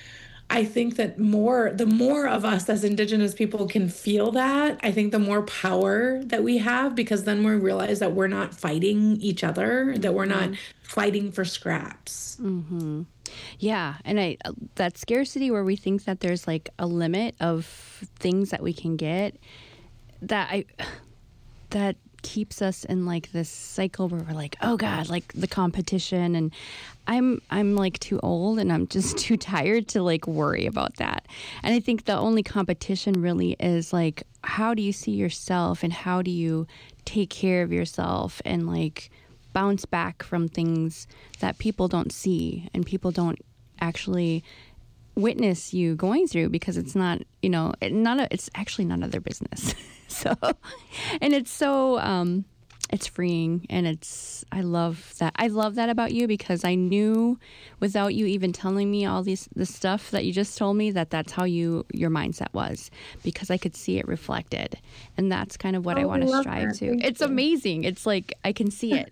I think that more, the more of us as Indigenous people can feel that, I think the more power that we have, because then we realize that we're not fighting each other, that we're not fighting for scraps. Mm-hmm. Yeah. And I, that scarcity where we think that there's like a limit of things that we can get, that I, that keeps us in like this cycle where we're like, oh God, like the competition. And I'm I'm like too old and I'm just too tired to like worry about that. And I think the only competition really is like, how do you see yourself and how do you take care of yourself and like bounce back from things that people don't see and people don't actually witness you going through, because it's not, you know, not a, it's actually none of their business. So, and it's so, um, it's freeing, and it's, I love that. I love that about you, because I knew without you even telling me all these, the stuff that you just told me, that that's how you, your mindset was, because I could see it reflected. And that's kind of what oh, I want to strive that. to. Thank it's you. Amazing. It's like, I can see it.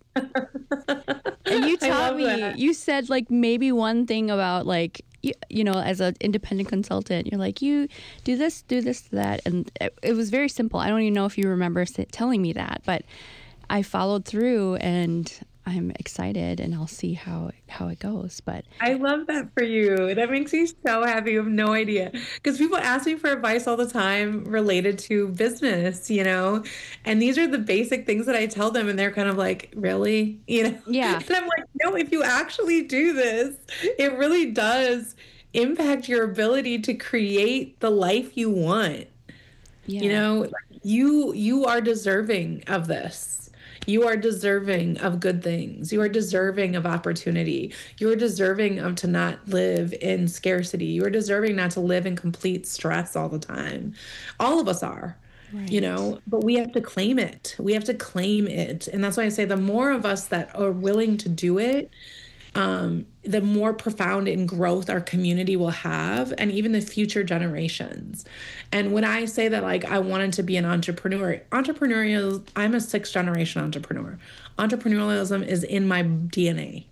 And you taught me, that. You said like maybe one thing about like, you, you know, as an independent consultant, you're like, you do this, do this, that. And it, it was very simple. I don't even know if you remember telling me that, but I followed through and I'm excited, and I'll see how, how it goes. But I love that for you. That makes me so happy. You have no idea. Because people ask me for advice all the time related to business, you know, and these are the basic things that I tell them. And they're kind of like, really? You know? Yeah. And I'm like, no, if you actually do this, it really does impact your ability to create the life you want. Yeah. You know, you, you are deserving of this. You are deserving of good things. You are deserving of opportunity. You are deserving of to not live in scarcity. You are deserving not to live in complete stress all the time. All of us are, right. You know, but we have to claim it. We have to claim it. And that's why I say the more of us that are willing to do it, um, the more profound in growth our community will have, and even the future generations. And when I say that, like, I wanted to be an entrepreneur, entrepreneurial, I'm a sixth generation entrepreneur. Entrepreneurialism is in my D N A.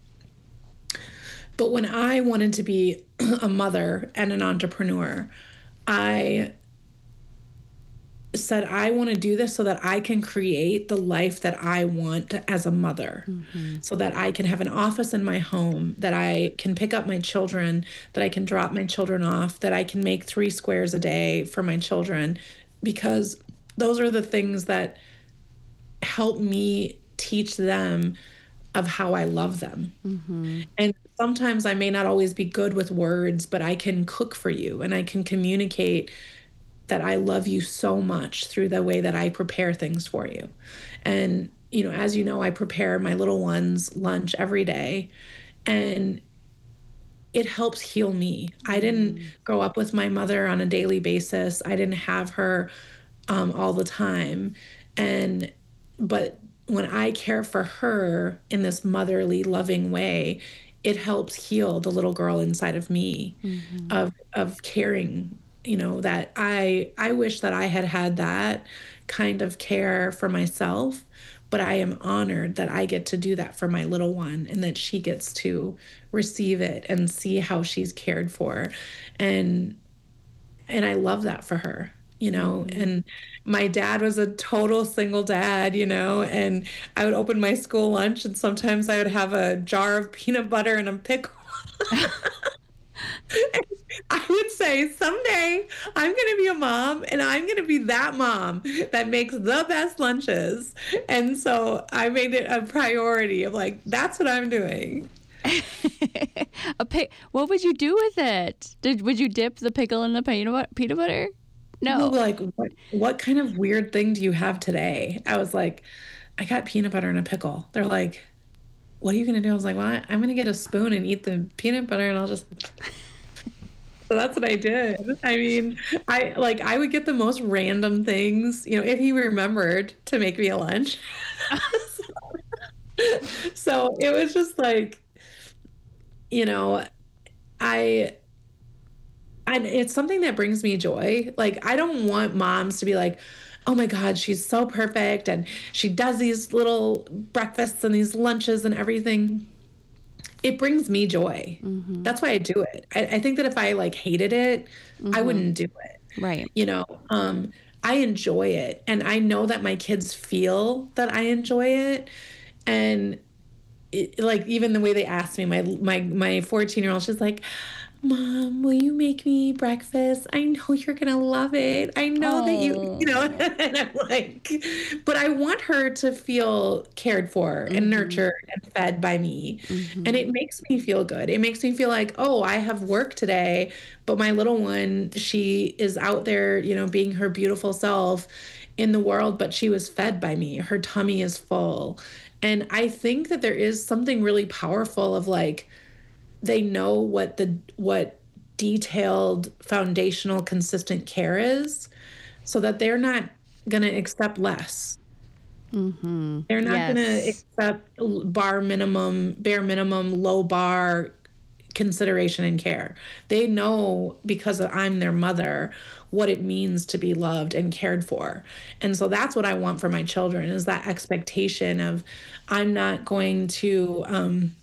But when I wanted to be a mother and an entrepreneur, I said, I want to do this so that I can create the life that I want as a mother, mm-hmm. so that I can have an office in my home, that I can pick up my children, that I can drop my children off, that I can make three squares a day for my children, because those are the things that help me teach them of how I love them. Mm-hmm. And sometimes I may not always be good with words, but I can cook for you and I can communicate that I love you so much through the way that I prepare things for you. And, you know, as you know, I prepare my little ones lunch every day, and it helps heal me. I didn't grow up with my mother on a daily basis. I didn't have her um, all the time. And, but when I care for her in this motherly, loving way, it helps heal the little girl inside of me, mm-hmm. of, of caring you know, that I I wish that I had had that kind of care for myself, but I am honored that I get to do that for my little one and that she gets to receive it and see how she's cared for. And and I love that for her, you know. Mm-hmm. And my dad was a total single dad, you know, and I would open my school lunch and sometimes I would have a jar of peanut butter and a pickle. I would say someday I'm going to be a mom and I'm going to be that mom that makes the best lunches. And so I made it a priority of like, that's what I'm doing. a pick. What would you do with it? Did would you dip the pickle in the peanut peanut butter? No. Like, what, what kind of weird thing do you have today? I was like, I got peanut butter and a pickle. They're like, what are you going to do? I was like, well, I'm going to get a spoon and eat the peanut butter and I'll just... So that's what I did. I mean, I like, I would get the most random things, you know, if he remembered to make me a lunch. so, so it was just like, you know, I... And it's something that brings me joy. Like, I don't want moms to be like, oh my God, she's so perfect. And she does these little breakfasts and these lunches and everything. It brings me joy. Mm-hmm. That's why I do it. I, I think that if I like hated it, mm-hmm. I wouldn't do it. Right. You know, um, I enjoy it. And I know that my kids feel that I enjoy it. And it, like, even the way they asked me, my, my, my fourteen year old, she's like, Mom, will you make me breakfast? I know you're going to love it. I know oh. that you, you know, and I'm like, but I want her to feel cared for mm-hmm. and nurtured and fed by me. Mm-hmm. And it makes me feel good. It makes me feel like, oh, I have work today, but my little one, she is out there, you know, being her beautiful self in the world, but she was fed by me. Her tummy is full. And I think that there is something really powerful of like, they know what the what detailed, foundational, consistent care is, so that they're not going to accept less. Mm-hmm. They're not yes. going to accept bar minimum, bare minimum, low bar consideration and care. They know, because I'm their mother, what it means to be loved and cared for. And so that's what I want for my children, is that expectation of, I'm not going to... Um,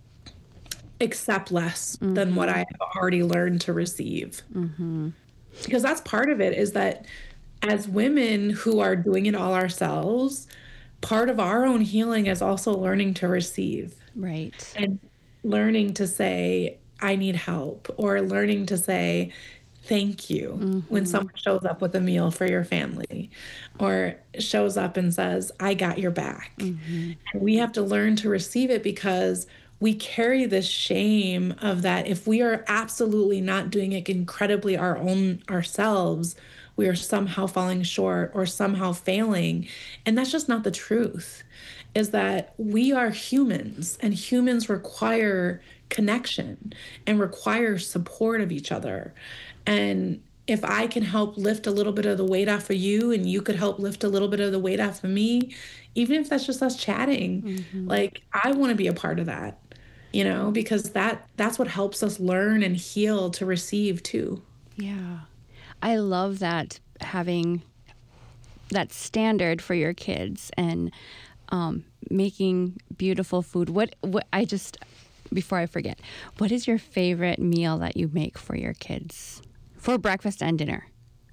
accept less mm-hmm. than what I have already learned to receive. Mm-hmm. Because that's part of it, is that as women who are doing it all ourselves, part of our own healing is also learning to receive. Right. And learning to say, I need help, or learning to say, thank you mm-hmm. when someone shows up with a meal for your family, or shows up and says, I got your back. Mm-hmm. And we have to learn to receive it, because we carry this shame of that if we are absolutely not doing it incredibly our own ourselves, we are somehow falling short or somehow failing. And that's just not the truth, is that we are humans, and humans require connection and require support of each other. And if I can help lift a little bit of the weight off of you, and you could help lift a little bit of the weight off of me, even if that's just us chatting, mm-hmm. like, I want to be a part of that. You know, because that that's what helps us learn and heal to receive too. Yeah. I love that, having that standard for your kids and um, making beautiful food. What, what I just, before I forget, what is your favorite meal that you make for your kids for breakfast and dinner?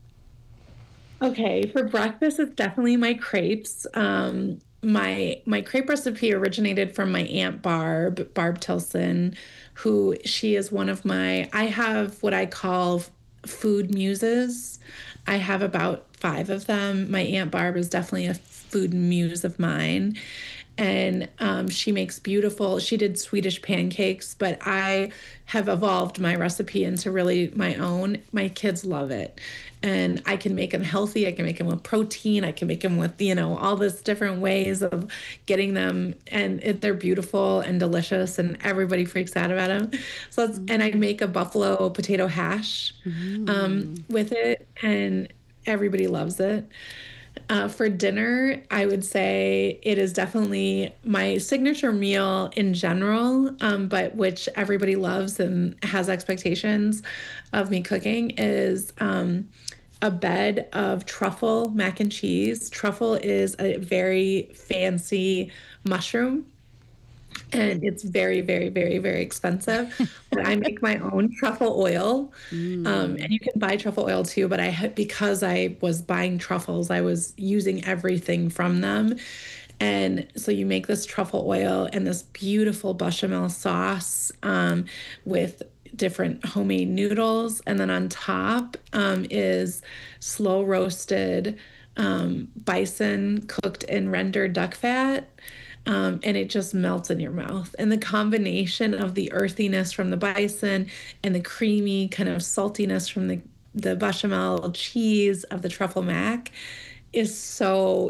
Okay, for breakfast, it's definitely my crepes. Um, My my crepe recipe originated from my Aunt Barb, Barb Tilson, who she is one of my, I have what I call food muses. I have about five of them. My Aunt Barb is definitely a food muse of mine. And um, she makes beautiful, she did Swedish pancakes, but I have evolved my recipe into really my own. My kids love it. And I can make them healthy. I can make them with protein. I can make them with, you know, all this different ways of getting them. And it, they're beautiful and delicious, and everybody freaks out about them. So, it's, and I make a buffalo potato hash um, with it, and everybody loves it. Uh, for dinner, I would say it is definitely my signature meal in general, um, but which everybody loves and has expectations of me cooking is um, a bed of truffle mac and cheese. Truffle is a very fancy mushroom. And it's very, very, very, very expensive. But I make my own truffle oil. Mm. Um, and you can buy truffle oil too. But I had, because I was buying truffles, I was using everything from them. And so you make this truffle oil and this beautiful bechamel sauce um, with different homemade noodles. And then on top um, is slow roasted um, bison cooked in rendered duck fat. Um, and it just melts in your mouth. And the combination of the earthiness from the bison and the creamy kind of saltiness from the, the bechamel cheese of the truffle mac is so